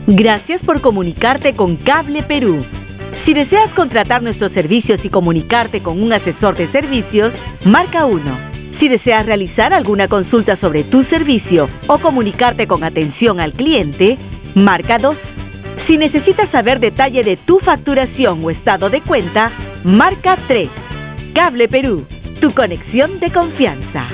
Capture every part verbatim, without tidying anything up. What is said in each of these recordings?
Gracias por comunicarte con Cable Perú. Si deseas contratar nuestros servicios y comunicarte con un asesor de servicios, marca uno. Si deseas realizar alguna consulta sobre tu servicio o comunicarte con atención al cliente, marca dos. Si necesitas saber detalle de tu facturación o estado de cuenta, marca tres. Cable Perú, tu conexión de confianza.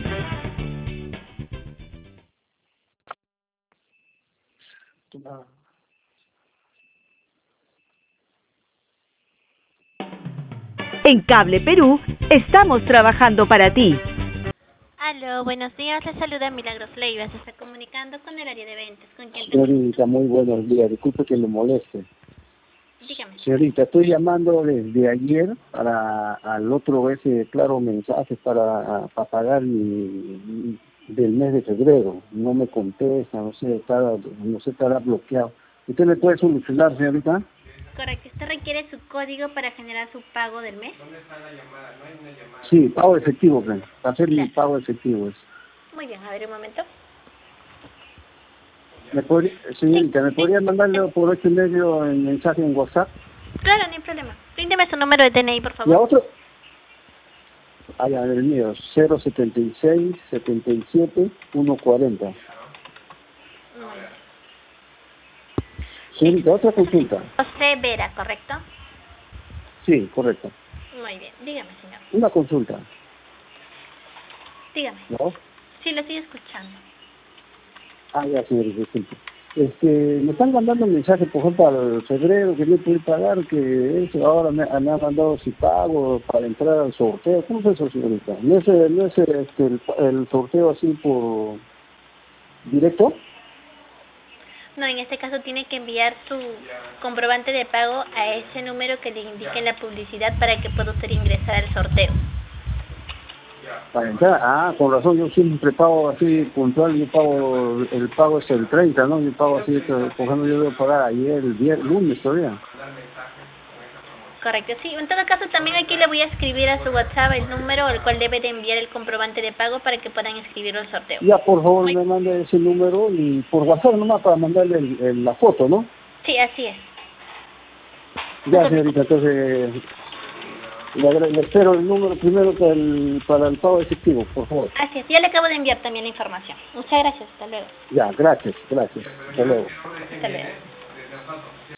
En Cable Perú, estamos trabajando para ti. Aló, buenos días, les saluda Milagros Leiva, se está comunicando con el área de ventas. ¿Con quién te... Señorita, muy buenos días, disculpe que le moleste. Dígame. Señorita, estoy llamando desde ayer para al otro ese claro mensaje para, para pagar mi, mi- del mes de febrero. No me contesta, no sé, está, no sé, estará bloqueado. ¿Usted me puede solucionar, señorita? Correcto, ¿usted requiere su código para generar su pago del mes? Sí, pago efectivo, pues, para hacer mi Claro. pago efectivo. Es. Muy bien, a ver un momento. ¿Me podría, señorita, ¿me podría mandarle por este medio el mensaje en WhatsApp? Claro, no hay problema. Bríndeme su número de D N I, por Y a favor. otro, ay, a ver, el mío, cero setenta y seis, setenta y siete, ciento cuarenta. Muy bien. Señorita, otra consulta. José Vera, ¿correcto? Sí, correcto. Muy bien, dígame, señor. Una consulta, Dígame. ¿no? Sí, lo estoy escuchando. Ah, ya, señorita, disculpe. Este, me están mandando un mensaje, por ejemplo, al febrero, que no pude pagar, que eso ahora me, me ha mandado si pago para entrar al sorteo. ¿Cómo es eso, señorita? ¿No es, eh, no es eh, este, el, el sorteo así por directo? No, en este caso tiene que enviar su comprobante de pago a ese número que le indique en la publicidad para que pueda usted ingresar al sorteo. Para entrar, ah, con razón, yo siempre pago así puntual, yo pago, el pago es el treinta, ¿no? Yo pago así, por ejemplo, yo debo pagar ayer, el viernes, lunes todavía. Correcto, sí. En todo caso, también aquí le voy a escribir a su WhatsApp el número al cual debe de enviar el comprobante de pago para que puedan inscribirlo al sorteo. Ya, por favor, Muy- me manda ese número y por WhatsApp nomás para mandarle el- el- la foto, ¿no? Sí, así es. Ya, señorita, entonces, le, agra- le espero el número primero para el, para el pago efectivo, por favor. Así es, ya le acabo de enviar también la información. Muchas gracias, hasta luego. Ya, gracias, gracias. Hasta luego. Hasta luego.